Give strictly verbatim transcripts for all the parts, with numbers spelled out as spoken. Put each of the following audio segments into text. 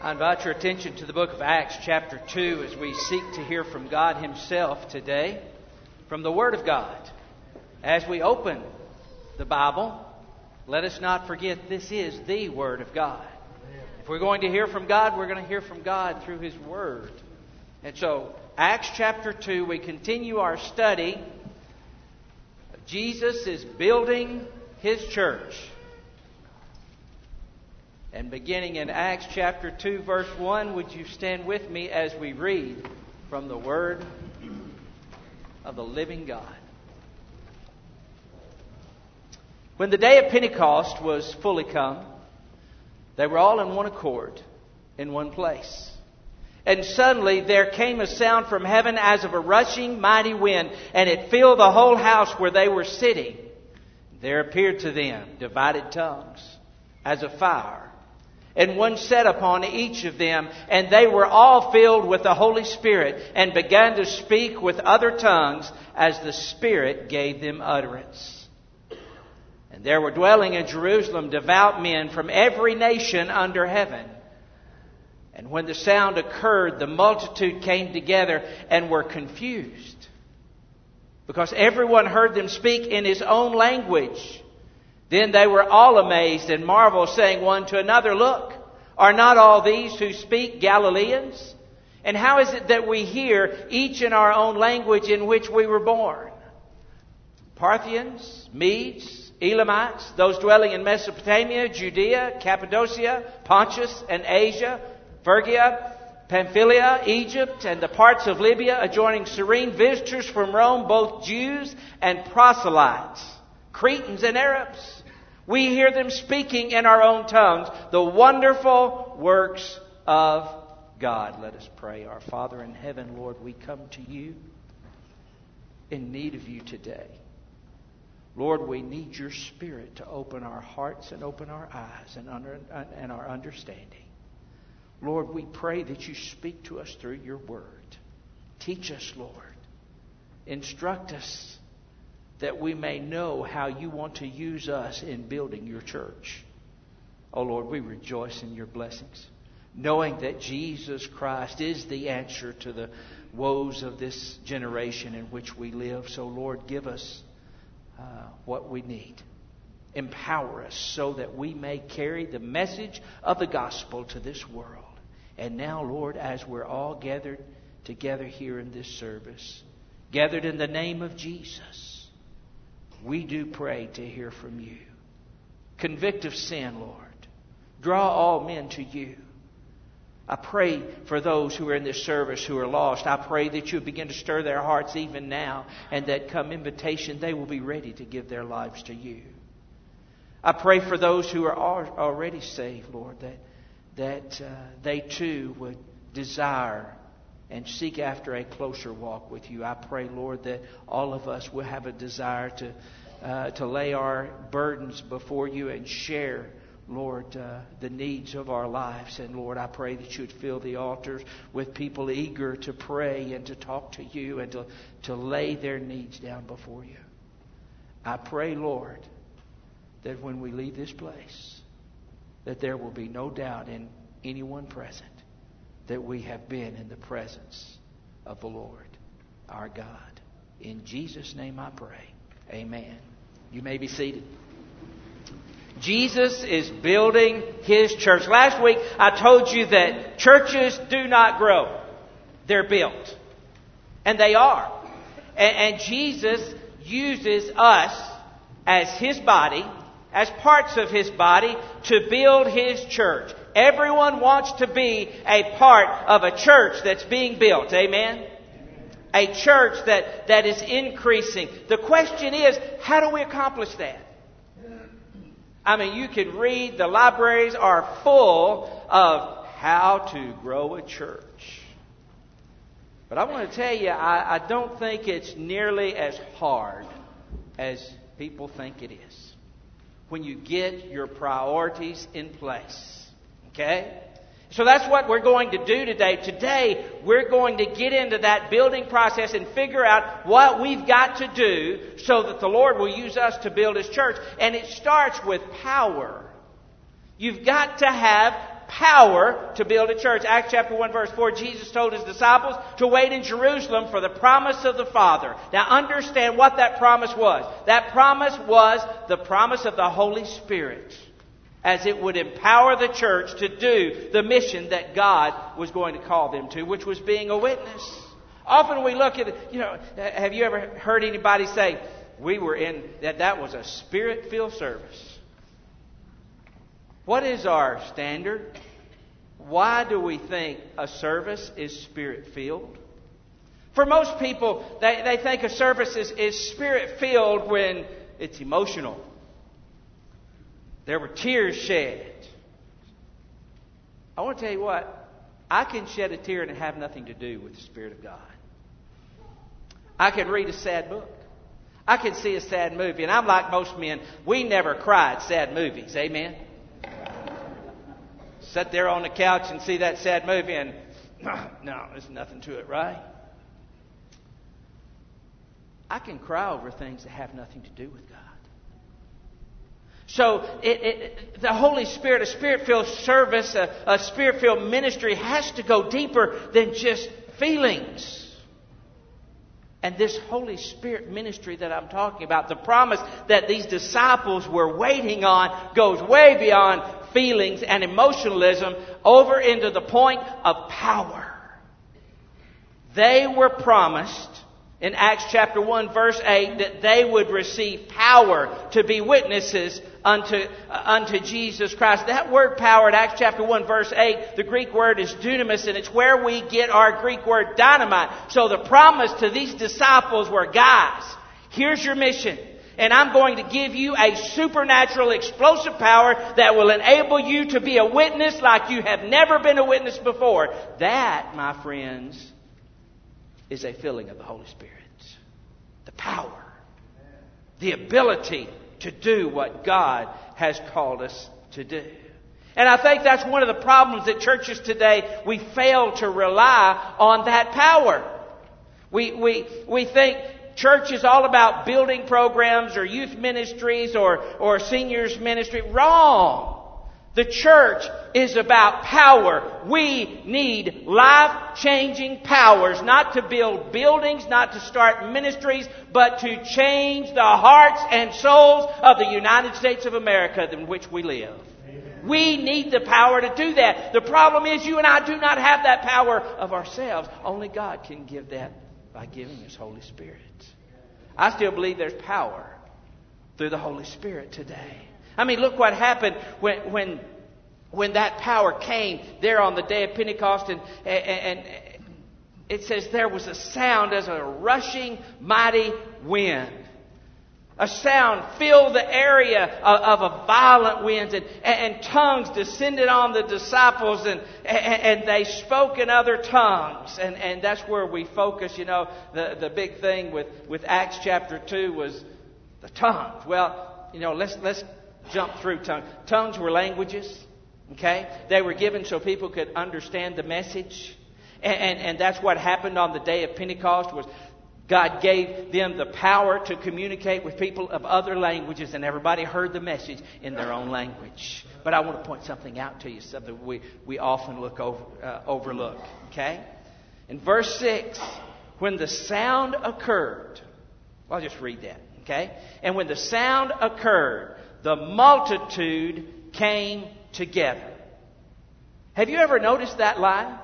I invite your attention to the book of Acts chapter two as we seek to hear from God Himself today, from the Word of God. As we open the Bible, let us not forget this is the Word of God. If we're going to hear from God, we're going to hear from God through His Word. And so, Acts chapter two, we continue our study. Jesus is building His church. And beginning in Acts chapter two, verse one, would you stand with me as we read from the Word of the living God. When the day of Pentecost was fully come, they were all in one accord, in one place. And suddenly there came a sound from heaven as of a rushing mighty wind, and it filled the whole house where they were sitting. There appeared to them divided tongues, as of fire, and one sat upon each of them, and they were all filled with the Holy Spirit, and began to speak with other tongues as the Spirit gave them utterance. And there were dwelling in Jerusalem devout men from every nation under heaven. And when the sound occurred, the multitude came together and were confused, because everyone heard them speak in his own language. Then they were all amazed and marveled, saying one to another, "Look, are not all these who speak Galileans? And how is it that we hear each in our own language in which we were born? Parthians, Medes, Elamites, those dwelling in Mesopotamia, Judea, Cappadocia, Pontus and Asia, Phrygia, Pamphylia, Egypt, and the parts of Libya adjoining Cyrene, visitors from Rome, both Jews and proselytes, Cretans and Arabs. We hear them speaking in our own tongues the wonderful works of God." Let us pray. Our Father in heaven, Lord, we come to you in need of you today. Lord, we need your Spirit to open our hearts and open our eyes and, under, and our understanding. Lord, we pray that you speak to us through your word. Teach us, Lord. Instruct us, that we may know how you want to use us in building your church. Oh Lord, we rejoice in your blessings, knowing that Jesus Christ is the answer to the woes of this generation in which we live. So Lord, give us uh, what we need. Empower us so that we may carry the message of the gospel to this world. And now, Lord, as we're all gathered together here in this service, gathered in the name of Jesus, we do pray to hear from you. Convict of sin, Lord. Draw all men to you. I pray for those who are in this service who are lost. I pray that you begin to stir their hearts even now, and that come invitation, they will be ready to give their lives to you. I pray for those who are already saved, Lord, that, that uh, they too would desire and seek after a closer walk with you. I pray, Lord, that all of us will have a desire to uh, to lay our burdens before you and share, Lord, uh, the needs of our lives. And Lord, I pray that you would fill the altars with people eager to pray and to talk to you and to, to lay their needs down before you. I pray, Lord, that when we leave this place, that there will be no doubt in anyone present that we have been in the presence of the Lord, our God. In Jesus' name I pray. Amen. You may be seated. Jesus is building His church. Last week I told you that churches do not grow. They're built. And they are. And, and Jesus uses us as His body, as parts of His body, to build His church. Everyone wants to be a part of a church that's being built. Amen? A church that, that is increasing. The question is, how do we accomplish that? I mean, you can read, the libraries are full of how to grow a church. But I want to tell you, I, I don't think it's nearly as hard as people think it is when you get your priorities in place. Okay? So that's what we're going to do today. Today, we're going to get into that building process and figure out what we've got to do so that the Lord will use us to build His church. And it starts with power. You've got to have power to build a church. Acts chapter one verse four, Jesus told His disciples to wait in Jerusalem for the promise of the Father. Now understand what that promise was. That promise was the promise of the Holy Spirit, as it would empower the church to do the mission that God was going to call them to, which was being a witness. Often we look at, you know, have you ever heard anybody say, we were in, that that was a Spirit-filled service? What is our standard? Why do we think a service is Spirit-filled? For most people, they, they think a service is, is Spirit-filled when it's emotional. There were tears shed. I want to tell you what, I can shed a tear and it have nothing to do with the Spirit of God. I can read a sad book. I can see a sad movie. And I'm like most men, we never cry at sad movies. Amen? Sit there on the couch and see that sad movie and, no, there's nothing to it, right? I can cry over things that have nothing to do with God. So it, it, the Holy Spirit, a Spirit-filled service, a, a Spirit-filled ministry has to go deeper than just feelings. And this Holy Spirit ministry that I'm talking about, the promise that these disciples were waiting on, goes way beyond feelings and emotionalism over into the point of power. They were promised in Acts chapter one verse eight that they would receive power to be witnesses unto, uh, unto Jesus Christ. That word power in Acts chapter one verse eight, the Greek word is dunamis, and it's where we get our Greek word dynamite. So the promise to these disciples were, guys, here's your mission. And I'm going to give you a supernatural explosive power that will enable you to be a witness like you have never been a witness before. That, my friends, is a filling of the Holy Spirit. The power. The ability to do what God has called us to do. And I think that's one of the problems that churches today, we fail to rely on that power. We, we, we think church is all about building programs or youth ministries or, or seniors ministry. Wrong. The church is about power. We need life-changing powers, not to build buildings, not to start ministries, but to change the hearts and souls of the United States of America in which we live. Amen. We need the power to do that. The problem is you and I do not have that power of ourselves. Only God can give that by giving His Holy Spirit. I still believe there's power through the Holy Spirit today. I mean, look what happened when when when that power came there on the day of Pentecost, and, and, and it says there was a sound as a rushing mighty wind. A sound filled the area of, of a violent wind, and, and tongues descended on the disciples, and, and, and they spoke in other tongues. And, and that's where we focus. You know, the, the big thing with, with Acts chapter two was the tongues. Well, you know, let's let's jump through tongues. Tongues were languages, okay? They were given so people could understand the message. And, and, and that's what happened on the day of Pentecost was God gave them the power to communicate with people of other languages, and everybody heard the message in their own language. But I want to point something out to you, something we, we often look over, uh, overlook, okay? In verse six, when the sound occurred, well, I'll just read that, okay? And when the sound occurred, the multitude came together. Have you ever noticed that line?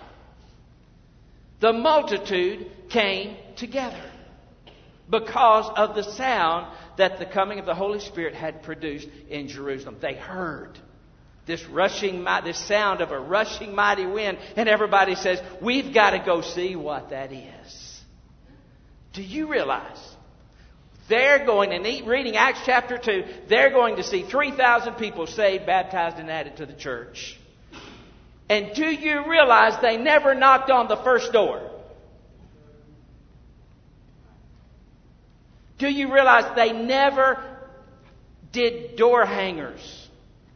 The multitude came together because of the sound that the coming of the Holy Spirit had produced in Jerusalem. They heard this rushing, this sound of a rushing mighty wind, and everybody says, we've got to go see what that is. Do you realize they're going, and reading Acts chapter two, they're going to see three thousand people saved, baptized, and added to the church. And do you realize they never knocked on the first door? Do you realize they never did door hangers?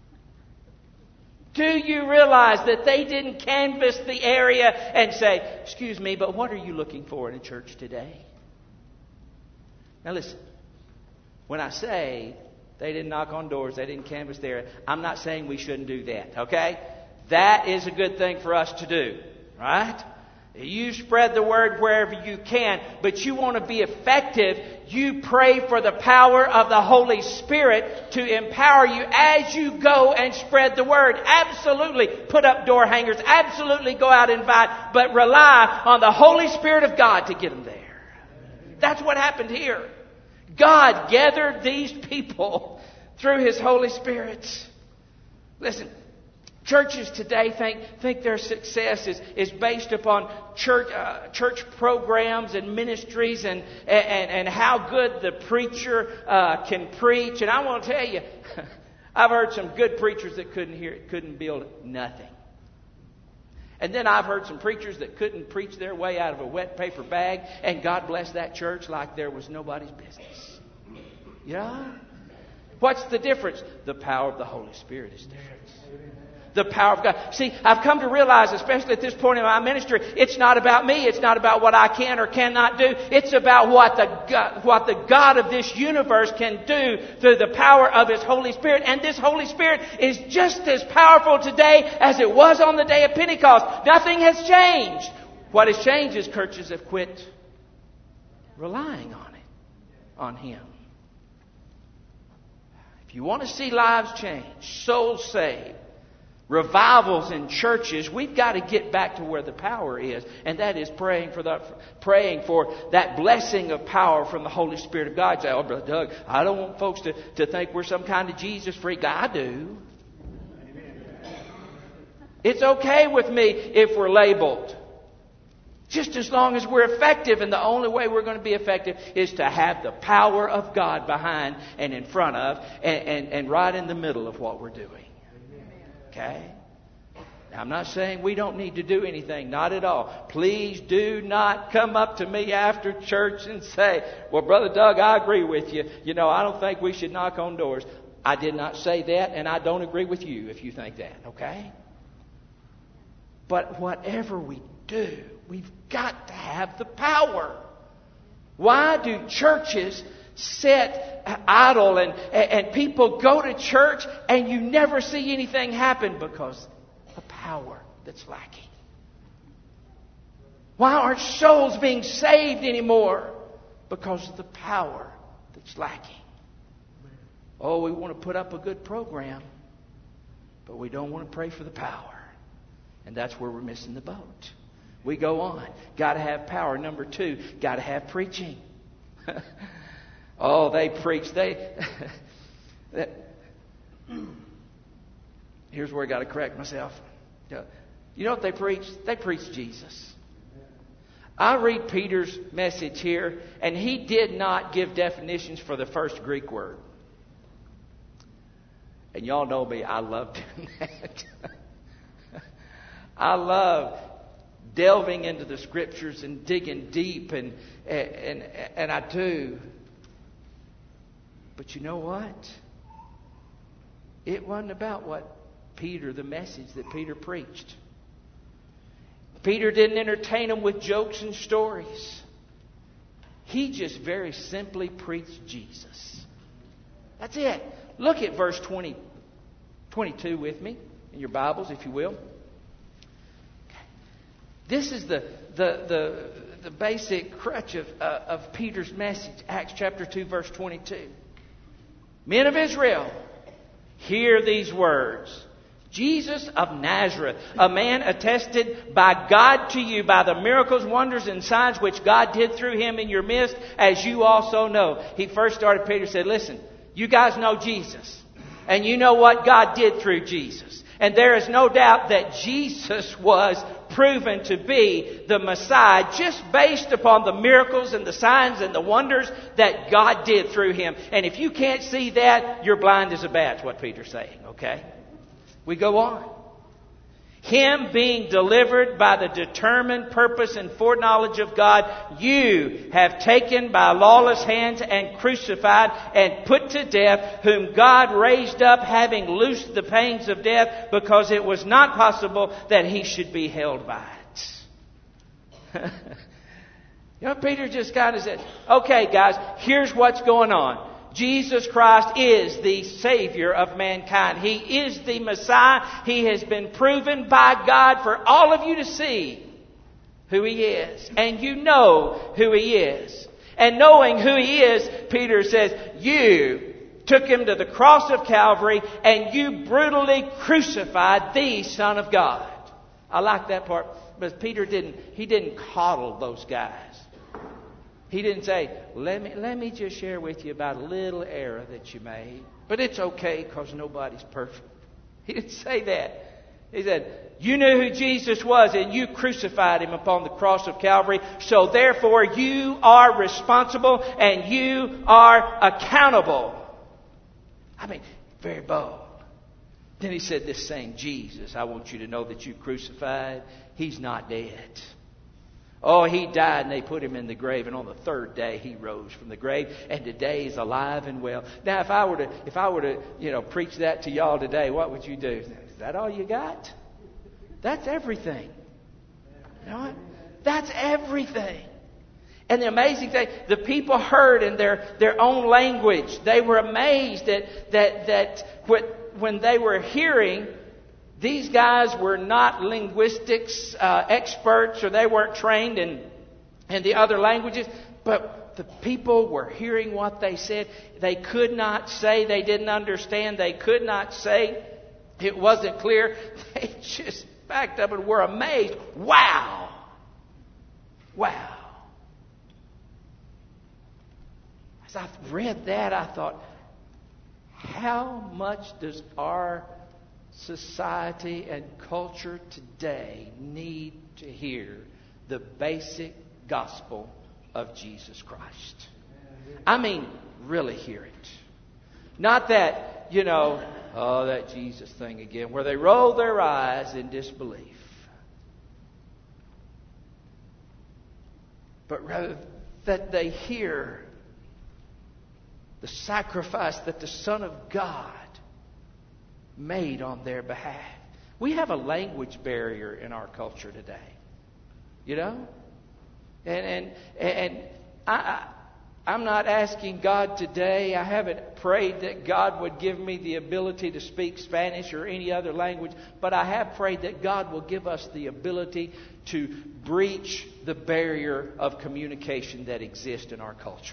Do you realize that they didn't canvass the area and say, excuse me, but what are you looking for in a church today? Now listen, when I say they didn't knock on doors, they didn't canvass the area, I'm not saying we shouldn't do that, okay? That is a good thing for us to do, right? You spread the word wherever you can, but you want to be effective. You pray for the power of the Holy Spirit to empower you as you go and spread the word. Absolutely put up door hangers. Absolutely go out and invite, but rely on the Holy Spirit of God to get them there. That's what happened here. God gathered these people through His Holy Spirit. Listen. Churches today think think their success is, is based upon church uh, church programs and ministries and and, and how good the preacher uh, can preach. And I want to tell you, I've heard some good preachers that couldn't hear couldn't build nothing. And then I've heard some preachers that couldn't preach their way out of a wet paper bag, and God bless that church like there was nobody's business. You know? What's the difference? The power of the Holy Spirit is different. The power of God. See, I've come to realize, especially at this point in my ministry, it's not about me. It's not about what I can or cannot do. It's about what the God, what the God of this universe can do through the power of His Holy Spirit. And this Holy Spirit is just as powerful today as it was on the day of Pentecost. Nothing has changed. What has changed is churches have quit relying on it, on Him. If you want to see lives changed, souls saved, revivals in churches, we've got to get back to where the power is, and that is praying for the praying for that blessing of power from the Holy Spirit of God. You say, "Oh, Brother Doug, I don't want folks to, to think we're some kind of Jesus freak." I do. It's okay with me if we're labeled, just as long as we're effective. And the only way we're going to be effective is to have the power of God behind and in front of and, and, and right in the middle of what we're doing. Okay? Now, I'm not saying we don't need to do anything. Not at all. Please do not come up to me after church and say, "Well, Brother Doug, I agree with you. You know, I don't think we should knock on doors." I did not say that, and I don't agree with you if you think that. Okay? But whatever we do, we've got to have the power. Why do churches sit idle and, and people go to church and you never see anything happen? Because the power that's lacking. Why aren't souls being saved anymore? Because of the power that's lacking. Oh, we want to put up a good program, but we don't want to pray for the power. And that's where we're missing the boat. We go on. Got to have power. Number two, got to have preaching. Oh, they preach. They. Here's where I got to correct myself. You know what they preach? They preach Jesus. I read Peter's message here, and he did not give definitions for the first Greek word. And y'all know me, I love doing that. I love delving into the Scriptures and digging deep, and and and I do. But you know what? It wasn't about what Peter, the message that Peter preached. Peter didn't entertain them with jokes and stories. He just very simply preached Jesus. That's it. Look at verse twenty, twenty-two with me in your Bibles, if you will. This is the the the, the basic crutch of uh, of Peter's message. Acts chapter two, verse twenty-two. Men of Israel, hear these words. Jesus of Nazareth, a man attested by God to you by the miracles, wonders, and signs which God did through him in your midst, as you also know. He first started, Peter said, listen, you guys know Jesus. And you know what God did through Jesus. And there is no doubt that Jesus was proven to be the Messiah just based upon the miracles and the signs and the wonders that God did through him. And if you can't see that, you're blind as a bat, what Peter's saying, okay? We go on. Him being delivered by the determined purpose and foreknowledge of God, you have taken by lawless hands and crucified and put to death, whom God raised up, having loosed the pains of death, because it was not possible that he should be held by it. You know, Peter just kind of said, okay, guys, here's what's going on. Jesus Christ is the Savior of mankind. He is the Messiah. He has been proven by God for all of you to see who He is. And you know who He is. And knowing who He is, Peter says, you took Him to the cross of Calvary and you brutally crucified the Son of God. I like that part. But Peter didn't, he didn't coddle those guys. He didn't say, let me, let me just share with you about a little error that you made. But it's okay because nobody's perfect. He didn't say that. He said, you knew who Jesus was and you crucified Him upon the cross of Calvary. So therefore you are responsible and you are accountable. I mean, very bold. Then he said this same Jesus, I want you to know that you crucified. He's not dead. Oh, He died and they put Him in the grave. And on the third day He rose from the grave. And today He's alive and well. Now, if I were to, if I were to, you know, preach that to y'all today, what would you do? Is that all you got? That's everything. You know what? That's everything. And the amazing thing, the people heard in their, their own language. They were amazed that, that, that when they were hearing, these guys were not linguistics uh, experts, or they weren't trained in, in the other languages. But the people were hearing what they said. They could not say they didn't understand. They could not say it wasn't clear. They just backed up and were amazed. Wow! Wow! As I read that, I thought, how much does our society and culture today need to hear the basic gospel of Jesus Christ? I mean, really hear it. Not that, you know, oh, that Jesus thing again, where they roll their eyes in disbelief. But rather that they hear the sacrifice that the Son of God made on their behalf. We have a language barrier in our culture today. You know? And and and I, I I'm not asking God today, I haven't prayed that God would give me the ability to speak Spanish or any other language, but I have prayed that God will give us the ability to breach the barrier of communication that exists in our culture.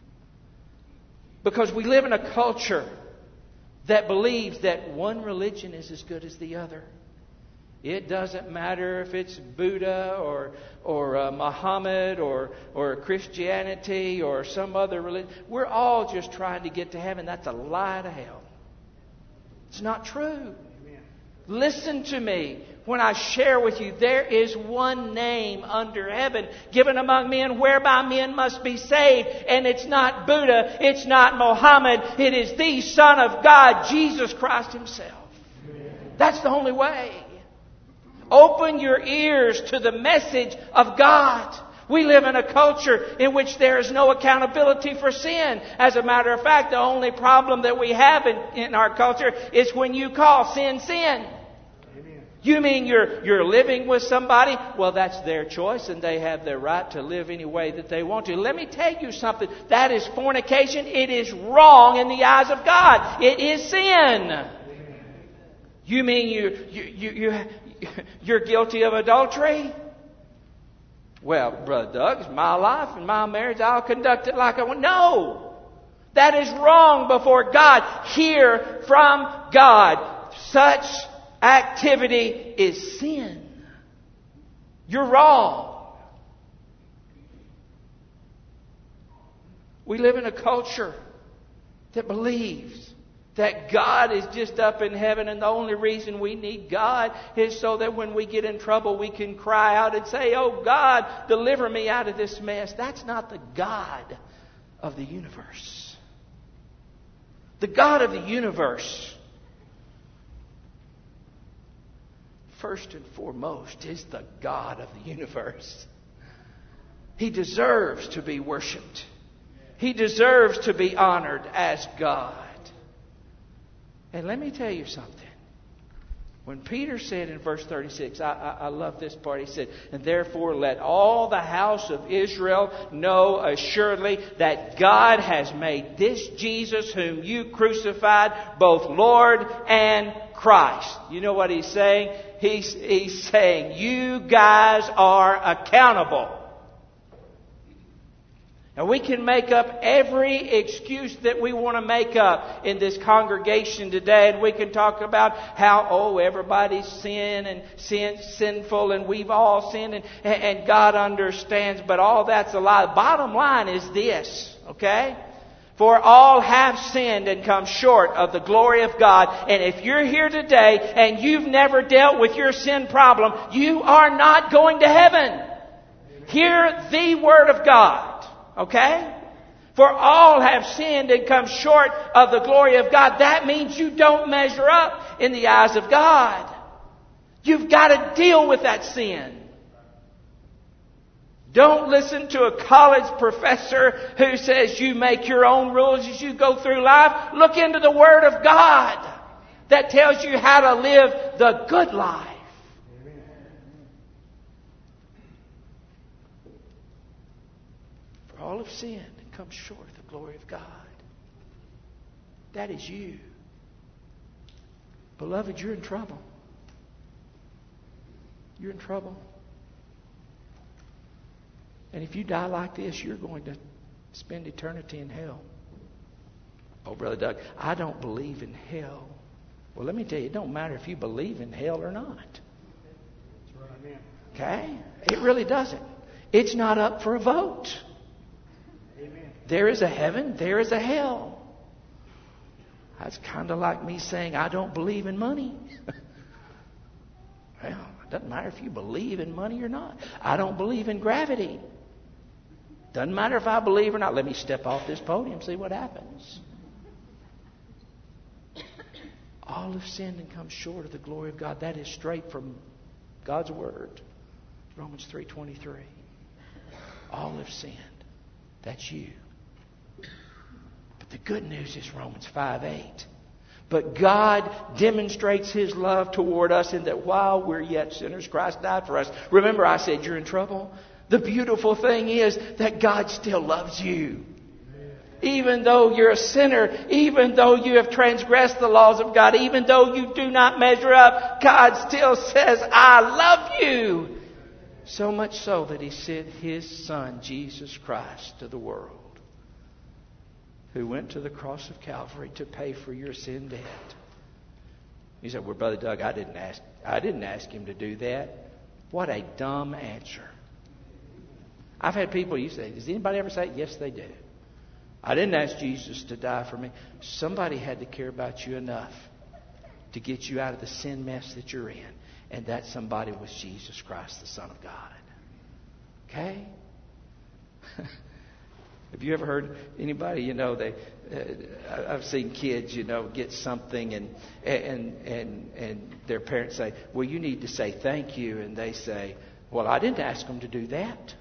Because we live in a culture that believes that one religion is as good as the other. It doesn't matter if it's Buddha or or uh, Muhammad or or Christianity or some other religion. We're all just trying to get to heaven. That's a lie to hell. It's not true. Amen. Listen to me when I share with you. There is one name under heaven given among men whereby men must be saved. And it's not Buddha. It's not Muhammad. It is the Son of God, Jesus Christ Himself. Amen. That's the only way. Open your ears to the message of God. We live in a culture in which there is no accountability for sin. As a matter of fact, the only problem that we have in, in our culture is when you call sin, sin. Amen. You mean you're, you're living with somebody? Well, that's their choice and they have their right to live any way that they want to. Let me tell you something. That is fornication. It is wrong in the eyes of God. It is sin. Amen. You mean you, you, you, you you're guilty of adultery? Well, Brother Doug, it's my life and my marriage. I'll conduct it like I want. No! That is wrong before God. Hear from God. Such activity is sin. You're wrong. We live in a culture that believes that God is just up in heaven, and the only reason we need God is so that when we get in trouble, we can cry out and say, "Oh God, deliver me out of this mess." That's not the God of the universe. The God of the universe, first and foremost, is the God of the universe. He deserves to be worshipped. He deserves to be honored as God. And let me tell you something. When Peter said in verse thirty-six, I, I, I love this part. He said, and therefore let all the house of Israel know assuredly that God has made this Jesus whom you crucified both Lord and Christ. You know what he's saying? He's, he's saying, you guys are accountable. And we can make up every excuse that we want to make up in this congregation today. And we can talk about how, oh, everybody's sin and sin, sinful and we've all sinned and, and God understands. But all that's a lie. Bottom line is this, okay? For all have sinned and come short of the glory of God. And if you're here today and you've never dealt with your sin problem, you are not going to heaven. Hear the Word of God. Okay? For all have sinned and come short of the glory of God. That means you don't measure up in the eyes of God. You've got to deal with that sin. Don't listen to a college professor who says you make your own rules as you go through life. Look into the Word of God that tells you how to live the good life. All have sinned and come short of the glory of God. That is you. Beloved, you're in trouble. You're in trouble. And if you die like this, you're going to spend eternity in hell. Oh, Brother Doug, I don't believe in hell. Well, let me tell you, it don't matter if you believe in hell or not. Okay? It really doesn't. It's not up for a vote. There is a heaven, there is a hell. That's kind of like me saying I don't believe in money. Well, it doesn't matter if you believe in money or not. I don't believe in gravity. Doesn't matter if I believe or not. Let me step off this podium and see what happens. All have sinned and come short of the glory of God. That is straight from God's Word. Romans three twenty-three. All have sinned. That's you. But the good news is Romans five eight. But God demonstrates His love toward us in that while we're yet sinners, Christ died for us. Remember I said you're in trouble? The beautiful thing is that God still loves you. Even though you're a sinner, even though you have transgressed the laws of God, even though you do not measure up, God still says, I love you. So much so that He sent His Son, Jesus Christ, to the world, who went to the cross of Calvary to pay for your sin debt. You said, well, Brother Doug, I didn't ask, I didn't ask Him to do that. What a dumb answer. I've had people, you say, does anybody ever say, yes, they do. I didn't ask Jesus to die for me. Somebody had to care about you enough to get you out of the sin mess that you're in. And that somebody was Jesus Christ, the Son of God. Okay? Have you ever heard anybody, you know, they, uh, I've seen kids, you know, get something and, and, and, and their parents say, well, you need to say thank you. And they say, well, I didn't ask them to do that.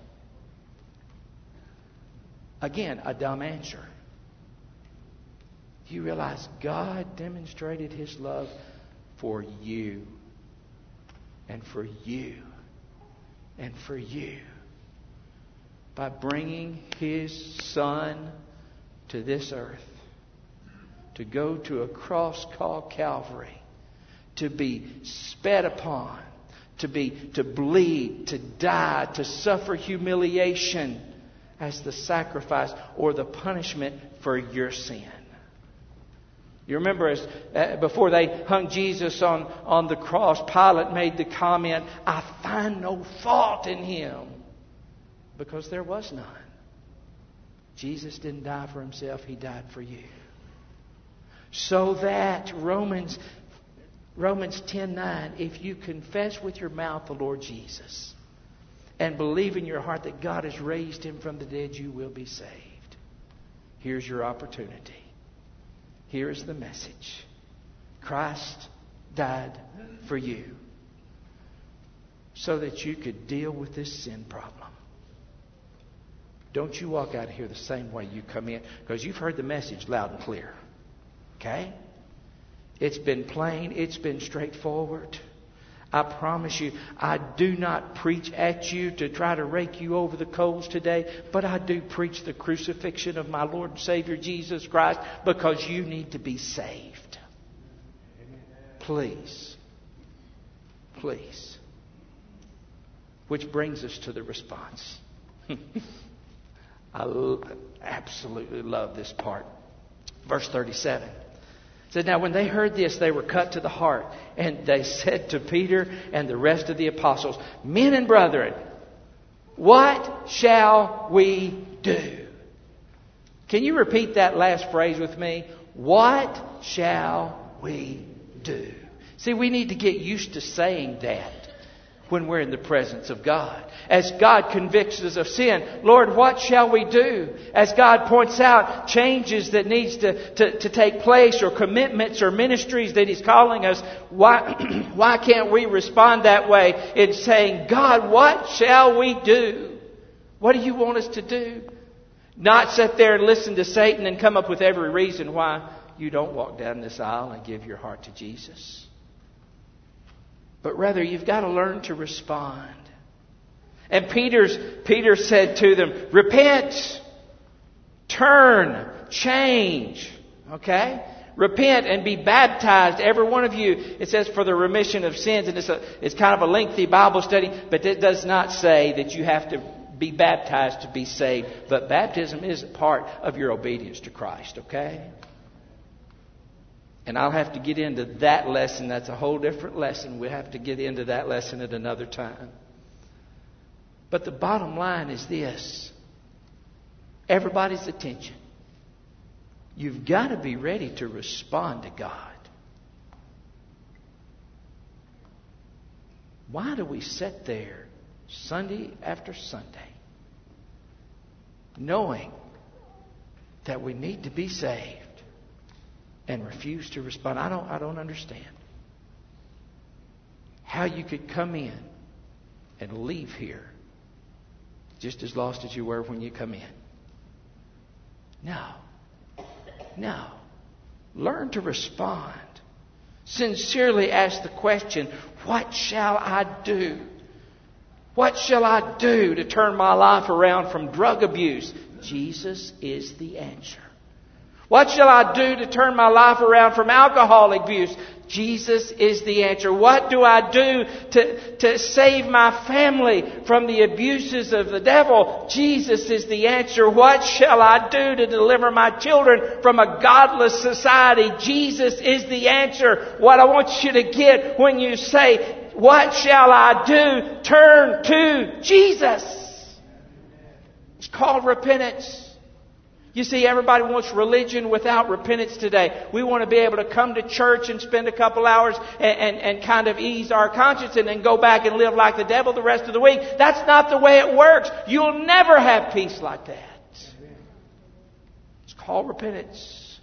Again, a dumb answer. Do you realize God demonstrated His love for you and for you and for you by bringing His Son to this earth to go to a cross called Calvary, to be spat upon, to be to bleed, to die, to suffer humiliation as the sacrifice or the punishment for your sin. You remember as uh, before they hung Jesus on, on the cross, Pilate made the comment, I find no fault in Him. Because there was none. Jesus didn't die for Himself, He died for you. So that Romans Romans ten nine, if you confess with your mouth the Lord Jesus and believe in your heart that God has raised Him from the dead, you will be saved. Here's your opportunity. Here is the message. Christ died for you so that you could deal with this sin problem. Don't you walk out of here the same way you come in, because you've heard the message loud and clear. Okay? It's been plain. It's been straightforward. I promise you, I do not preach at you to try to rake you over the coals today, but I do preach the crucifixion of my Lord and Savior Jesus Christ because you need to be saved. Please. Please. Which brings us to the response. I absolutely love this part. Verse thirty-seven. It said, now when they heard this, they were cut to the heart. And they said to Peter and the rest of the apostles, men and brethren, what shall we do? Can you repeat that last phrase with me? What shall we do? See, we need to get used to saying that when we're in the presence of God. As God convicts us of sin, Lord, what shall we do? As God points out changes that needs to, to, to take place, or commitments or ministries that He's calling us, why, why can't we respond that way in saying, God, what shall we do? What do you want us to do? Not sit there and listen to Satan and come up with every reason why you don't walk down this aisle and give your heart to Jesus. But rather, you've got to learn to respond. And Peter's, Peter said to them, repent, turn, change. Okay? Repent and be baptized, every one of you. It says for the remission of sins. And it's, a, it's kind of a lengthy Bible study. But it does not say that you have to be baptized to be saved. But baptism is a part of your obedience to Christ. Okay? And I'll have to get into that lesson. That's a whole different lesson. We'll have to get into that lesson at another time. But the bottom line is this. Everybody's attention. You've got to be ready to respond to God. Why do we sit there Sunday after Sunday knowing that we need to be saved and refuse to respond? I don't, I don't understand how you could come in and leave here just as lost as you were when you come in. No. No. Learn to respond. Sincerely ask the question, what shall I do? What shall I do to turn my life around from drug abuse? Jesus is the answer. What shall I do to turn my life around from alcohol abuse? Jesus is the answer. What do I do to, to save my family from the abuses of the devil? Jesus is the answer. What shall I do to deliver my children from a godless society? Jesus is the answer. What I want you to get when you say, what shall I do? Turn to Jesus. It's called repentance. You see, everybody wants religion without repentance today. We want to be able to come to church and spend a couple hours and, and, and kind of ease our conscience and then go back and live like the devil the rest of the week. That's not the way it works. You'll never have peace like that. It's called repentance.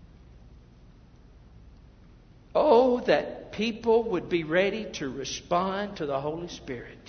Oh, that people would be ready to respond to the Holy Spirit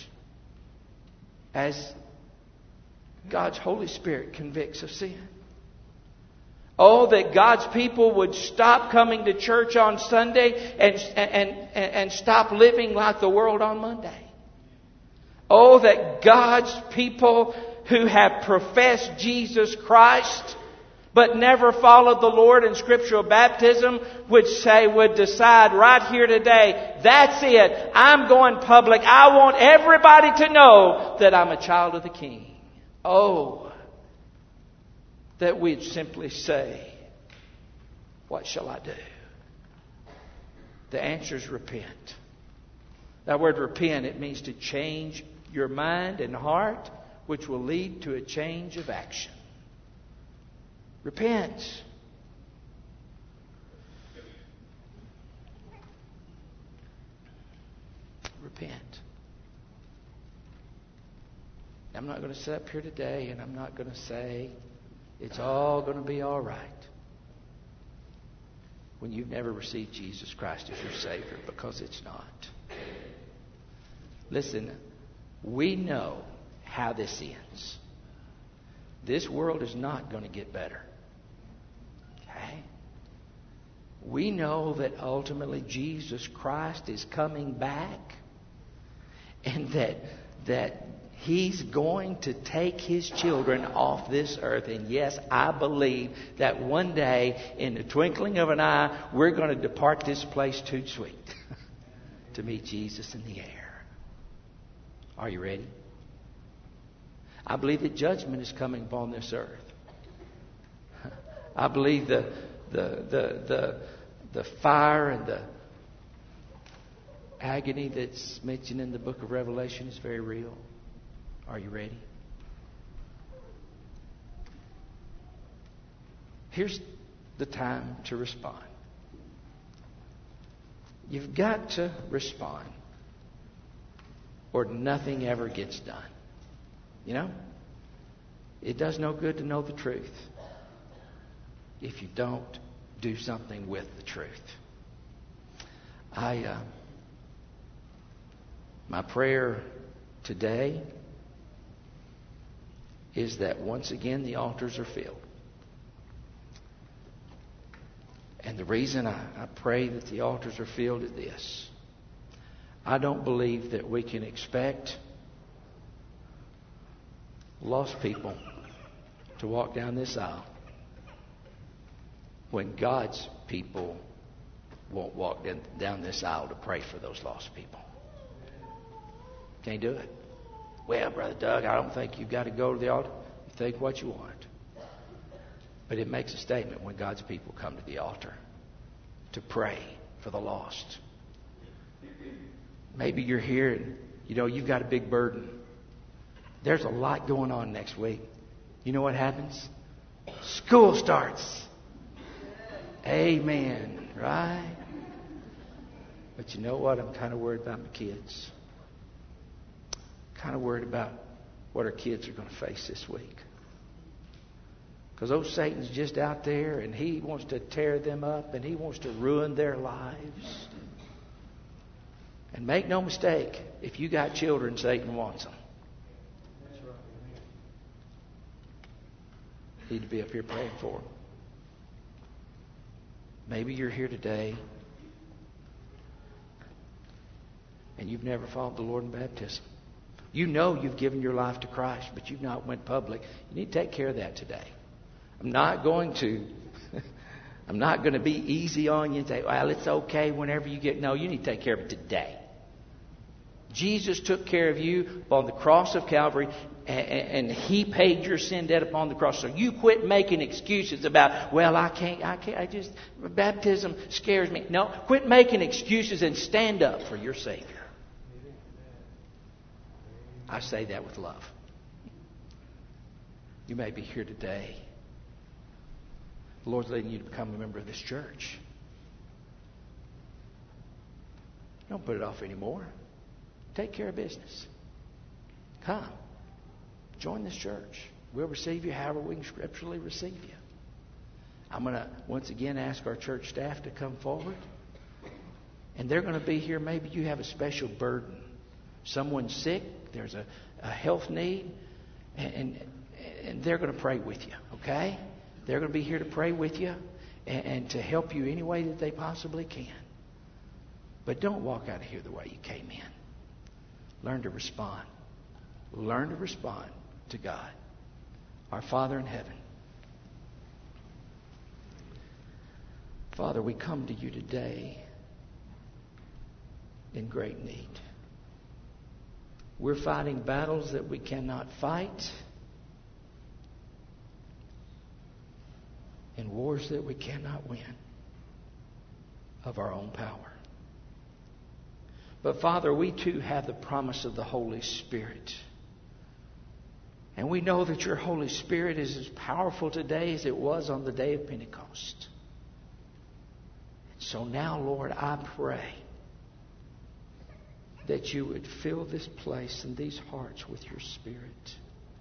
as God's Holy Spirit convicts of sin. Oh, that God's people would stop coming to church on Sunday and, and, and, and stop living like the world on Monday. Oh, that God's people who have professed Jesus Christ but never followed the Lord in scriptural baptism would say, would decide right here today, that's it. I'm going public. I want everybody to know that I'm a child of the King. Oh, that we'd simply say, what shall I do? The answer is repent. That word repent, it means to change your mind and heart, which will lead to a change of action. Repent. Repent. I'm not going to sit up here today and I'm not going to say it's all going to be all right when you've never received Jesus Christ as your Savior, because it's not. Listen, we know how this ends. This world is not going to get better. Okay? We know that ultimately Jesus Christ is coming back, and that that He's going to take His children off this earth. And yes, I believe that one day, in the twinkling of an eye, we're going to depart this place too sweet to meet Jesus in the air. Are you ready? I believe that judgment is coming upon this earth. I believe the the the the, the fire and the agony that's mentioned in the book of Revelation is very real. Are you ready? Here's the time to respond. You've got to respond, or nothing ever gets done. You know? It does no good to know the truth if you don't do something with the truth. I, uh, my prayer today is that once again the altars are filled. And the reason I, I pray that the altars are filled is this. I don't believe that we can expect lost people to walk down this aisle when God's people won't walk down this aisle to pray for those lost people. Can't do it. Well, Brother Doug, I don't think you've got to go to the altar. You think what you want. But it makes a statement when God's people come to the altar to pray for the lost. Maybe you're here and, you know, you've got a big burden. There's a lot going on next week. You know what happens? School starts. Amen. Right? But you know what? I'm kind of worried about my kids. Kind of worried about what our kids are going to face this week. Because old Satan's just out there and he wants to tear them up and he wants to ruin their lives. And make no mistake, if you got children, Satan wants them. You need to be up here praying for them. Maybe you're here today and you've never followed the Lord in baptism. You know you've given your life to Christ, but you've not went public. You need to take care of that today. I'm not going to I'm not going to be easy on you and say, well, it's okay whenever you get... No, you need to take care of it today. Jesus took care of you on the cross of Calvary, and He paid your sin debt upon the cross. So you quit making excuses about, well, I can't, I can't, I just, baptism scares me. No, quit making excuses and stand up for your Savior. I say that with love. You may be here today. The Lord's leading you to become a member of this church. Don't put it off anymore. Take care of business. Come. Join this church. We'll receive you however we can scripturally receive you. I'm going to once again ask our church staff to come forward. And they're going to be here. Maybe you have a special burden. Someone's sick. There's a, a health need. And, and, and they're going to pray with you. Okay? They're going to be here to pray with you and, and to help you any way that they possibly can. But don't walk out of here the way you came in. Learn to respond. Learn to respond to God, our Father in heaven. Father, we come to you today in great need. We're fighting battles that we cannot fight, in wars that we cannot win of our own power. But Father, we too have the promise of the Holy Spirit. And we know that your Holy Spirit is as powerful today as it was on the day of Pentecost. So now, Lord, I pray that you would fill this place and these hearts with your Spirit.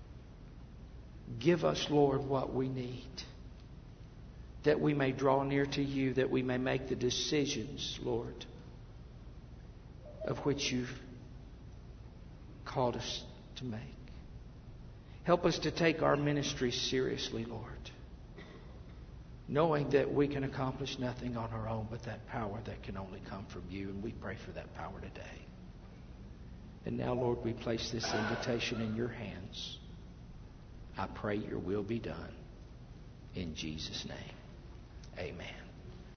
Give us, Lord, what we need, that we may draw near to you, that we may make the decisions, Lord, of which you've called us to make. Help us to take our ministry seriously, Lord. knowing that we can accomplish nothing on our own but that power that can only come from you. And we pray for that power today. And now, Lord, we place this invitation in your hands. I pray your will be done. In Jesus' name, amen.